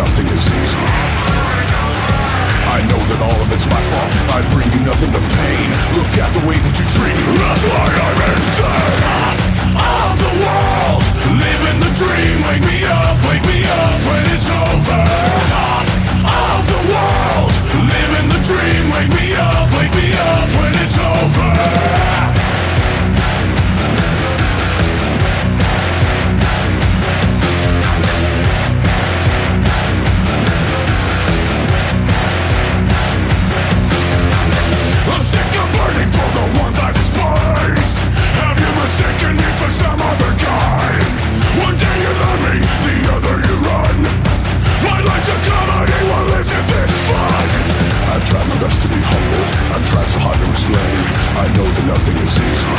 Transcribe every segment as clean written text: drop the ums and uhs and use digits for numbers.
nothing is easy. I know that all of it's my fault. I bring you nothing but pain. Look at the way that you treat me. That's why I'm insane. Top of the world, living the dream. Wake me up when it's over. Top of the world, living the dream. Wake me up when it's over. I'm sick of burning for the ones I despise. Have you mistaken me for some other guy? One day you love me, the other you run. My life's a comedy, well isn't this fun? I've tried my best to be humble, I've tried so hard to explain. I know that nothing is easy.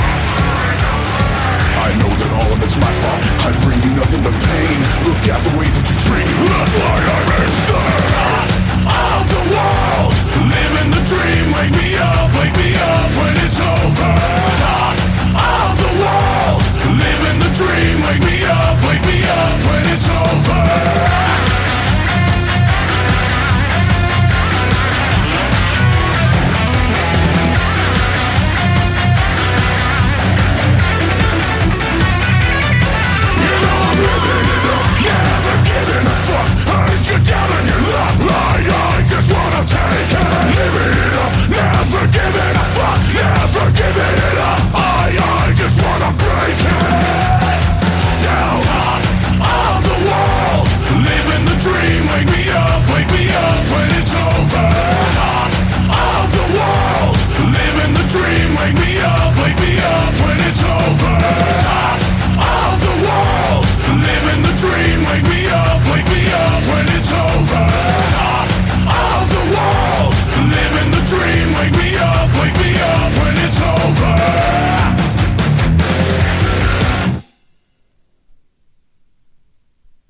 I know that all of it's my fault. I bring you nothing but pain. Look at the way that you treat me. That's why I'm insane. Top of the world, living the dream. Wake me up when it's over. Top of the world, living the dream. Wake me up when it's over. Never giving a fuck. I ain't you down on your luck. I just wanna take it. Living it up. Never giving a fuck. Never giving it up. I just wanna break it. Down top of the world, living the dream. Wake me up when it's over. Top of the world, living the dream. Wake me up when it's over.